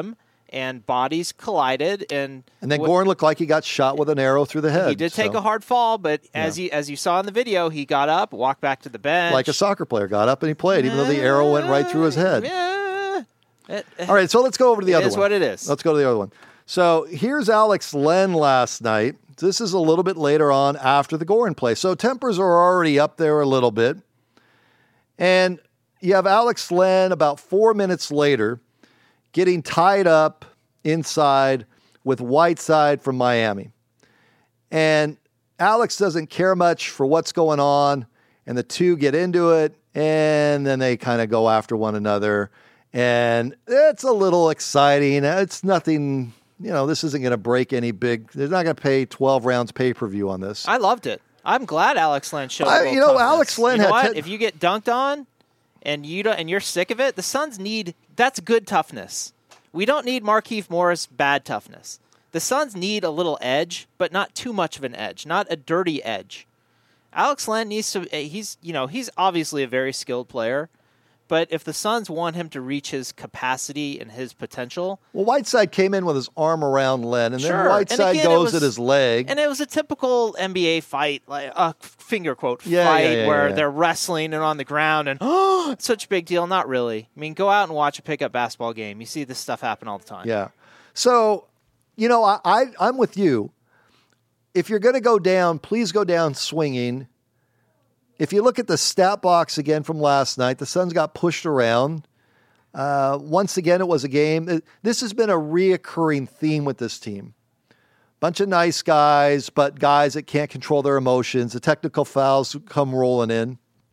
and bodies collided. And then Gorin looked like he got shot with an arrow through the head. He did take a hard fall, but as you saw in the video, he got up, walked back to the bench. Like a soccer player, got up and he played, even though the arrow went right through his head. Yeah. All right, so let's go over to the other one. It is what it is. Let's go to the other one. So here's Alex Len last night. This is a little bit later on after the Gorin play. So tempers are already up there a little bit. And you have Alex Len about 4 minutes later getting tied up inside with Whiteside from Miami. And Alex doesn't care much for what's going on, and the two get into it, and then they kind of go after one another. And it's a little exciting. It's nothing, this isn't going to break any big, they're not going to pay 12 rounds pay-per-view on this. I loved it. I'm glad Alex Len showed Alex Len had if you get dunked on and you're sick of it, the Suns that's good toughness. We don't need Markieff Morris bad toughness. The Suns need a little edge, but not too much of an edge, not a dirty edge. Alex Len needs to, he's obviously a very skilled player, but if the Suns want him to reach his capacity and his potential. Well, Whiteside came in with his arm around Len, and then Whiteside goes at his leg. And it was a typical NBA fight, like a finger quote fight, where they're wrestling and on the ground, and such a big deal. Not really. I mean, go out and watch a pickup basketball game. You see this stuff happen all the time. Yeah. So, I'm with you. If you're going to go down, please go down swinging. If you look at the stat box again from last night, the Suns got pushed around. Once again, it was a game. This has been a reoccurring theme with this team. Bunch of nice guys, but guys that can't control their emotions. The technical fouls come rolling in.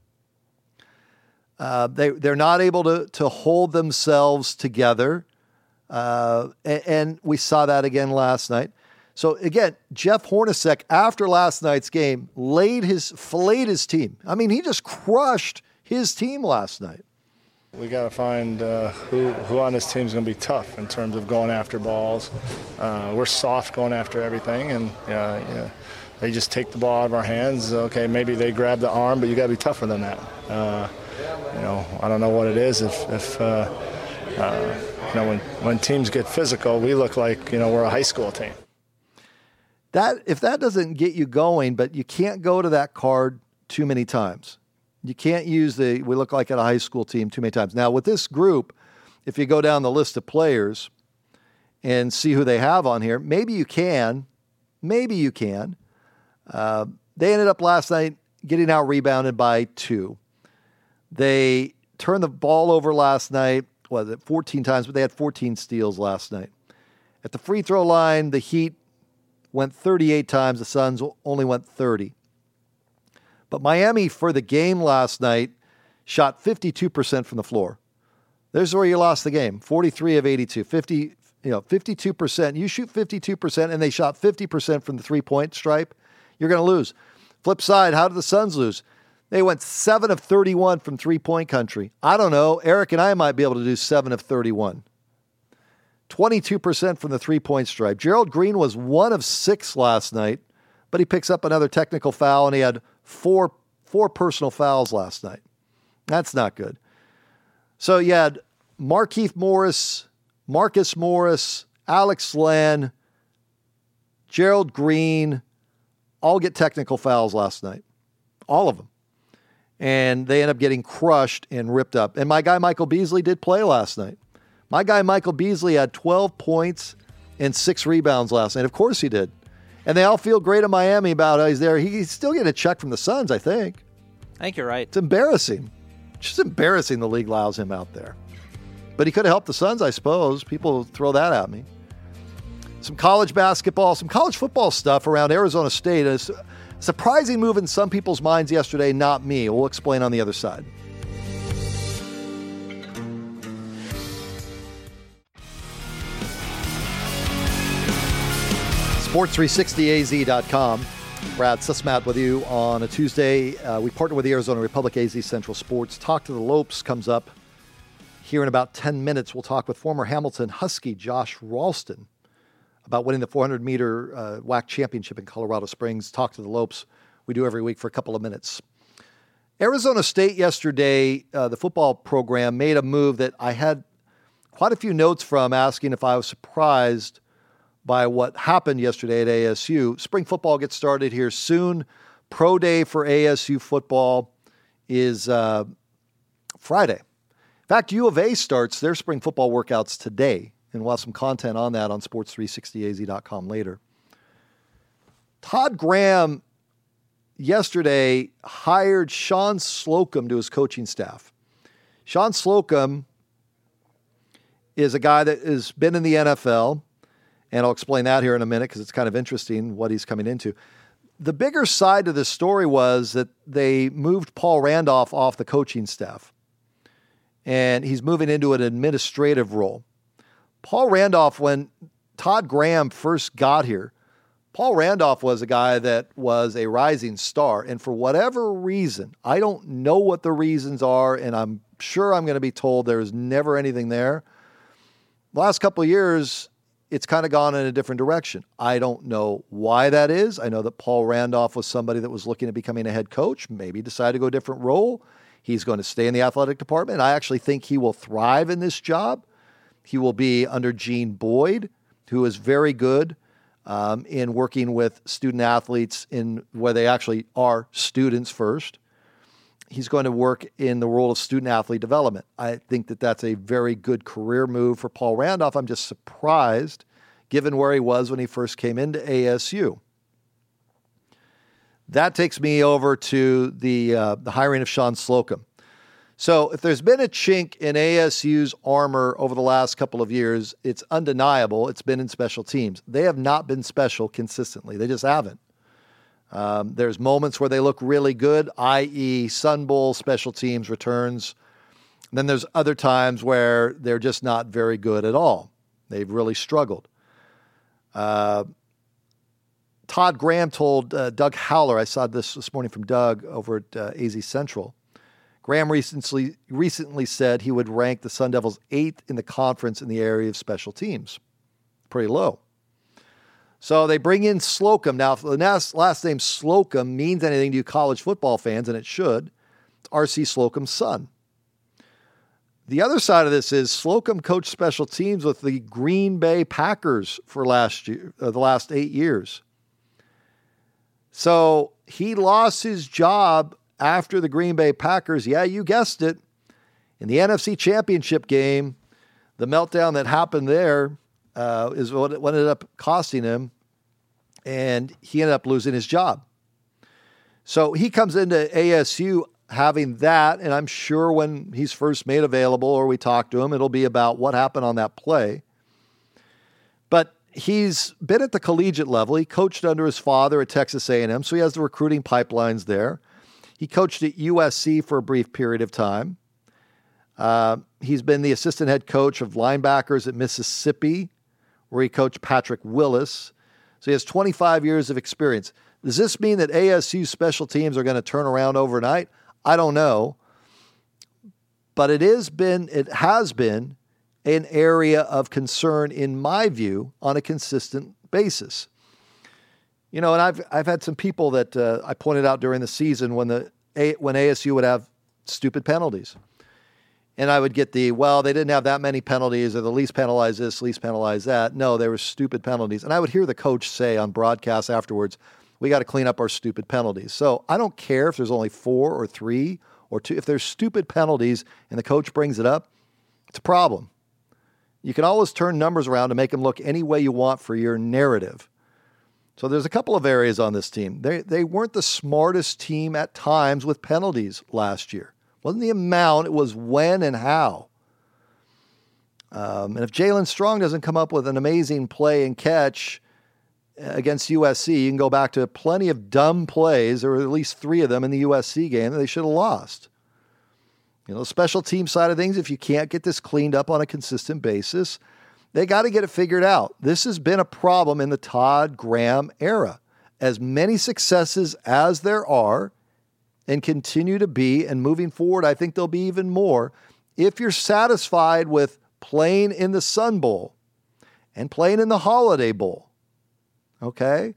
They're not able to hold themselves together. And we saw that again last night. So again, Jeff Hornacek, after last night's game, filleted his team. I mean, he just crushed his team last night. We got to find who on this team is going to be tough in terms of going after balls. We're soft going after everything, and they just take the ball out of our hands. Okay, maybe they grab the arm, but you got to be tougher than that. I don't know what it is. When teams get physical, we look like we're a high school team. If that doesn't get you going, but you can't go to that card too many times. You can't use we look like at a high school team too many times. Now, with this group, if you go down the list of players and see who they have on here, maybe you can. They ended up last night getting out-rebounded by 2. They turned the ball over last night, 14 times, but they had 14 steals last night. At the free throw line, the Heat went 38 times. The Suns only went 30. But Miami, for the game last night, shot 52% from the floor. There's where you lost the game. 43 of 82. 52%. You shoot 52%, and they shot 50% from the three-point stripe, you're going to lose. Flip side, how did the Suns lose? They went 7 of 31 from three-point country. I don't know. Eric and I might be able to do 7 of 31. 22% from the three-point stripe. Gerald Green was 1 of 6 last night, but he picks up another technical foul, and he had four personal fouls last night. That's not good. So you had Markieff Morris, Marcus Morris, Alex Len, Gerald Green, all get technical fouls last night. All of them. And they end up getting crushed and ripped up. And my guy Michael Beasley did play last night. My guy Michael Beasley had 12 points and 6 rebounds last night. Of course he did. And they all feel great in Miami about how he's there. He's still getting a check from the Suns, I think. I think you're right. It's embarrassing. It's just embarrassing the league allows him out there. But he could have helped the Suns, I suppose. People throw that at me. Some college basketball, some college football stuff around Arizona State. A surprising move in some people's minds yesterday, not me. We'll explain on the other side. Sports360az.com. Brad Sussmat with you on a Tuesday. We partner with the Arizona Republic AZ Central Sports. Talk to the Lopes comes up here in about 10 minutes. We'll talk with former Hamilton Husky Josh Ralston about winning the 400-meter WAC championship in Colorado Springs. Talk to the Lopes. We do every week for a couple of minutes. Arizona State yesterday, the football program, made a move that I had quite a few notes from asking if I was surprised by what happened yesterday at ASU. Spring football gets started here soon. Pro day for ASU football is Friday. In fact, U of A starts their spring football workouts today, and we'll have some content on that on sports360az.com later. Todd Graham yesterday hired Sean Slocum to his coaching staff. Sean Slocum is a guy that has been in the NFL, and I'll explain that here in a minute because it's kind of interesting what he's coming into. The bigger side to this story was that they moved Paul Randolph off the coaching staff, and he's moving into an administrative role. Paul Randolph, when Todd Graham first got here, Paul Randolph was a guy that was a rising star, and for whatever reason, I don't know what the reasons are, and I'm sure I'm going to be told there's never anything there. The last couple of years, it's kind of gone in a different direction. I don't know why that is. I know that Paul Randolph was somebody that was looking at becoming a head coach, maybe decided to go a different role. He's going to stay in the athletic department. I actually think he will thrive in this job. He will be under Gene Boyd, who is very good in working with student athletes in where they actually are students first. He's going to work in the role of student athlete development. I think that that's a very good career move for Paul Randolph. I'm just surprised given where he was when he first came into ASU. That takes me over to the hiring of Sean Slocum. So if there's been a chink in ASU's armor over the last couple of years, it's undeniable. It's been in special teams. They have not been special consistently. They just haven't. There's moments where they look really good, i.e. Sun Bowl special teams returns. And then there's other times where they're just not very good at all. They've really struggled. Todd Graham told Doug Howler, I saw this morning from Doug over at AZ Central. Graham recently said he would rank the Sun Devils 8th in the conference in the area of special teams. Pretty low. So they bring in Slocum. Now, if the last name Slocum means anything to you college football fans, and it should, it's R.C. Slocum's son. The other side of this is Slocum coached special teams with the Green Bay Packers for the last 8 years. So he lost his job after the Green Bay Packers. Yeah, you guessed it. In the NFC Championship game, the meltdown that happened there is what ended up costing him, and he ended up losing his job. So he comes into ASU having that, and I'm sure when he's first made available or we talk to him, it'll be about what happened on that play. But he's been at the collegiate level. He coached under his father at Texas A&M, so he has the recruiting pipelines there. He coached at USC for a brief period of time. He's been the assistant head coach of linebackers at Mississippi, where he coached Patrick Willis. So he has 25 years of experience. Does this mean that ASU special teams are going to turn around overnight? I don't know. But it has been an area of concern, in my view, on a consistent basis. You know, and I've had some people that I pointed out during the season when ASU would have stupid penalties. And I would get they didn't have that many penalties, or the least penalized this, least penalized that. No, there were stupid penalties. And I would hear the coach say on broadcast afterwards, we got to clean up our stupid penalties. So I don't care if there's only 4 or 3 or 2. If there's stupid penalties and the coach brings it up, it's a problem. You can always turn numbers around to make them look any way you want for your narrative. So there's a couple of areas on this team. They weren't the smartest team at times with penalties last year. It wasn't the amount, it was when and how. And if Jalen Strong doesn't come up with an amazing play and catch against USC, you can go back to plenty of dumb plays, or at least 3 of them in the USC game that they should have lost. You know, the special team side of things, if you can't get this cleaned up on a consistent basis, they got to get it figured out. This has been a problem in the Todd Graham era. As many successes as there are and continue to be, and moving forward, I think there'll be even more. If you're satisfied with playing in the Sun Bowl and playing in the Holiday Bowl, okay,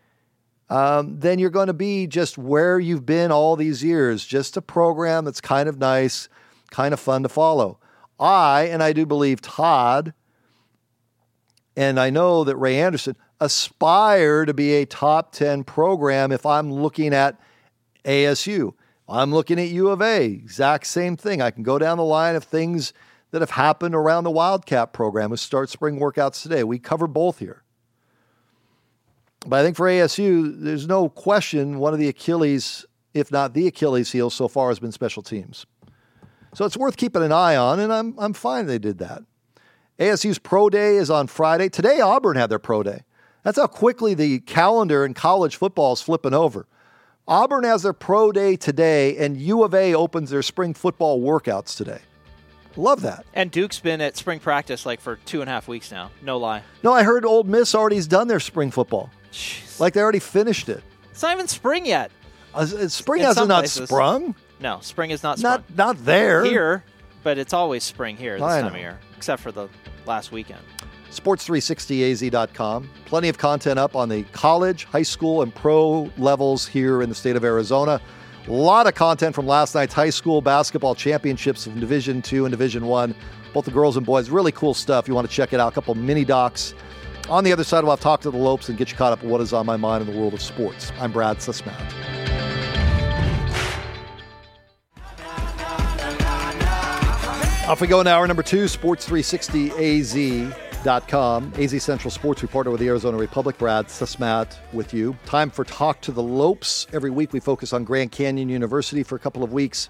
then you're going to be just where you've been all these years, just a program that's kind of nice, kind of fun to follow. and I do believe Todd, and I know that Ray Anderson aspire to be a top 10 program if I'm looking at ASU. I'm looking at U of A, exact same thing. I can go down the line of things that have happened around the Wildcat program. We start spring workouts today. We cover both here. But I think for ASU, there's no question one of the Achilles, if not the Achilles heel so far, has been special teams. So it's worth keeping an eye on, and I'm fine they did that. ASU's Pro Day is on Friday. Today, Auburn had their Pro Day. That's how quickly the calendar in college football is flipping over. Auburn has their Pro Day today, and U of A opens their spring football workouts today. Love that. And Duke's been at spring practice like for 2.5 weeks now. No lie. No, I heard Ole Miss already's done their spring football. Jeez. Like they already finished it. It's not even spring yet. Spring In hasn't some not places. sprung. No, spring is not sprung. Not there. Here, but it's always spring here this I time know. of year, except for the last weekend. Sports360az.com. Plenty of content up on the college, high school, and pro levels here in the state of Arizona. A lot of content from last night's high school basketball championships in Division II and Division I. Both the girls and boys. Really cool stuff. You want to check it out. A couple mini docs. On the other side, we'll have Talk to the Lopes and get you caught up with what is on my mind in the world of sports. I'm Brad Sussman. Off we go now. Hour number 2, Sports360az.com. AZ Central Sports. We partner with the Arizona Republic. Brad Sussman with you. Time for Talk to the Lopes. Every week we focus on Grand Canyon University for a couple of weeks.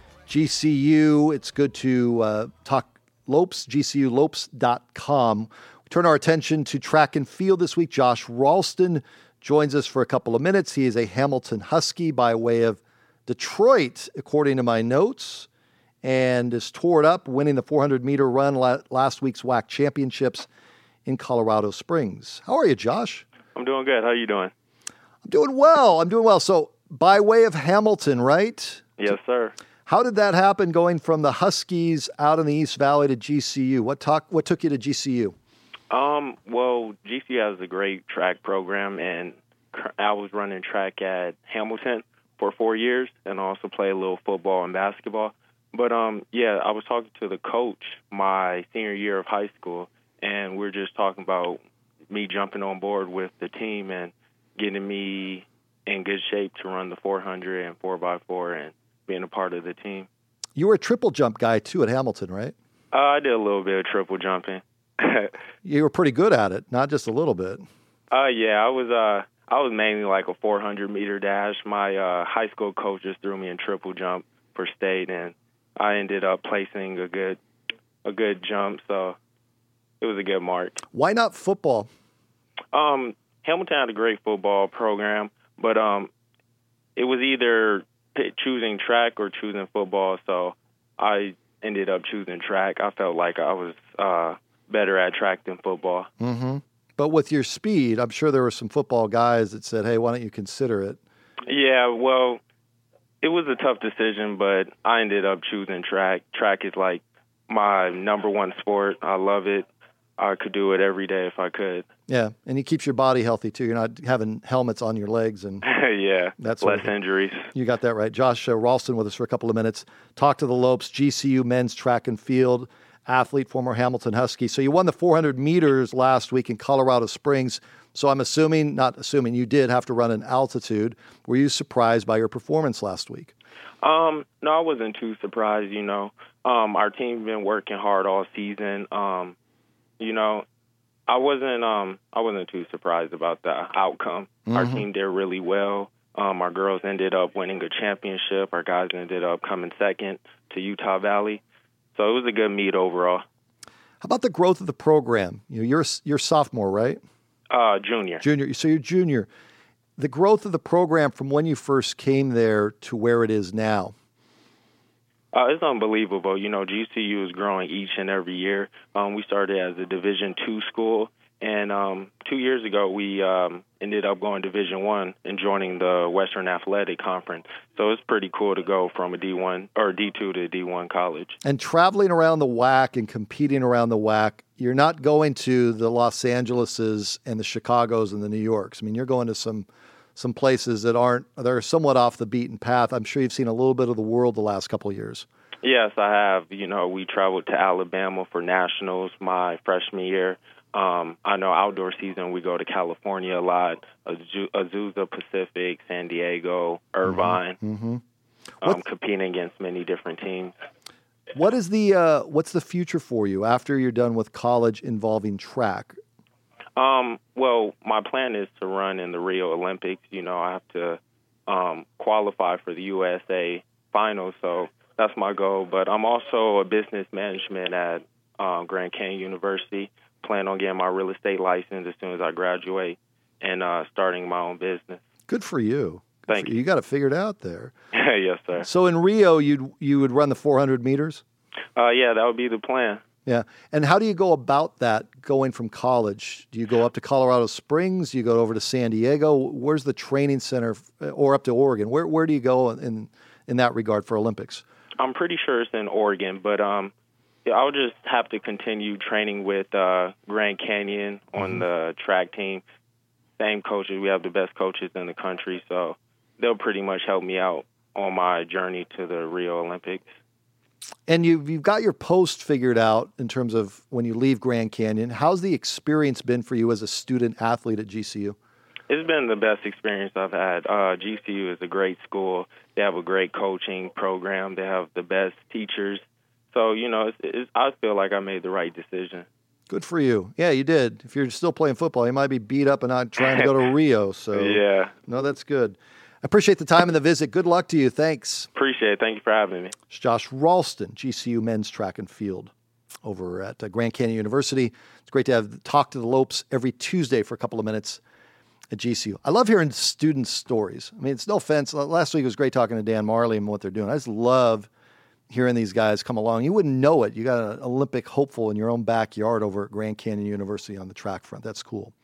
GCU. It's good to talk Lopes, GCULopes.com. We turn our attention to track and field this week. Josh Ralston joins us for a couple of minutes. He is a Hamilton Husky by way of Detroit, according to my notes, and is toured up, winning the 400-meter run last week's WAC championships in Colorado Springs. How are you, Josh? I'm doing good. How are you doing? I'm doing well. So by way of Hamilton, right? Yes, sir. How did that happen, going from the Huskies out in the East Valley to GCU? What took you to GCU? Well, GCU has a great track program, and I was running track at Hamilton for 4 years, and I also play a little football and basketball. But, I was talking to the coach my senior year of high school, and we're just talking about me jumping on board with the team and getting me in good shape to run the 400 and 4x4 and being a part of the team. You were a triple jump guy, too, at Hamilton, right? I did a little bit of triple jumping. You were pretty good at it, not just a little bit. I was mainly like a 400-meter dash. My high school coach just threw me in triple jump for state, and I ended up placing a good jump, so it was a good mark. Why not football? Hamilton had a great football program, but it was either choosing track or choosing football, so I ended up choosing track. I felt like I was better at track than football. Mm-hmm. But with your speed, I'm sure there were some football guys that said, hey, why don't you consider it? Yeah, well, it was a tough decision, but I ended up choosing track. Track is like my number one sport. I love it. I could do it every day if I could. Yeah, and it keeps your body healthy, too. You're not having helmets on your legs. And yeah, that's less injuries. You got that right. Josh Ralston with us for a couple of minutes. Talk to the Lopes, GCU men's track and field athlete, former Hamilton Husky. So you won the 400 meters last week in Colorado Springs. So I'm not assuming you did have to run an altitude. Were you surprised by your performance last week? No, I wasn't too surprised, Our team's been working hard all season. I wasn't too surprised about the outcome. Mm-hmm. Our team did really well. Our girls ended up winning a championship. Our guys ended up coming second to Utah Valley. So it was a good meet overall. How about the growth of the program? You're sophomore, right? Junior. Junior. So you're junior. The growth of the program from when you first came there to where it is now. It's unbelievable. GCU is growing each and every year. We started as a Division II school, and 2 years ago we ended up going Division I and joining the Western Athletic Conference. So it's pretty cool to go from a D1 or D2 to a D1 college. And traveling around the WAC and competing around the WAC, you're not going to the Los Angeleses and the Chicagos and the New Yorks. I mean, you're going to some places that are somewhat off the beaten path. I'm sure you've seen a little bit of the world the last couple of years. Yes, I have. We traveled to Alabama for nationals my freshman year. I know outdoor season, we go to California a lot, Azusa Pacific, San Diego, Irvine, competing against many different teams. What's the future for you after you're done with college involving track? Well, my plan is to run in the Rio Olympics. I have to qualify for the USA finals, so that's my goal. But I'm also a business management at Grand Canyon University. Plan on getting my real estate license as soon as I graduate and starting my own business. Good for you. Thank you. You got it figured out there. Yes, sir. So in Rio, you would run the 400 meters? Yeah, that would be the plan. Yeah. And how do you go about that going from college? Do you go up to Colorado Springs? Do you go over to San Diego? Where's the training center, or up to Oregon? Where do you go in that regard for Olympics? I'm pretty sure it's in Oregon, but I'll just have to continue training with Grand Canyon on the track team. Same coaches. We have the best coaches in the country, so they'll pretty much help me out on my journey to the Rio Olympics. And you've got your post figured out in terms of when you leave Grand Canyon. How's the experience been for you as a student athlete at GCU? It's been the best experience I've had. GCU is a great school. They have a great coaching program. They have the best teachers. So, I feel like I made the right decision. Good for you. Yeah, you did. If you're still playing football, you might be beat up and not trying to go to Rio. So yeah. No, that's good. I appreciate the time and the visit. Good luck to you. Thanks. Appreciate it. Thank you for having me. It's Josh Ralston, GCU men's track and field over at Grand Canyon University. It's great to have talk to the Lopes every Tuesday for a couple of minutes at GCU. I love hearing student stories. I mean, it's no offense. Last week it was great talking to Dan Marley and what they're doing. I just love hearing these guys come along. You wouldn't know it. You got an Olympic hopeful in your own backyard over at Grand Canyon University on the track front. That's cool.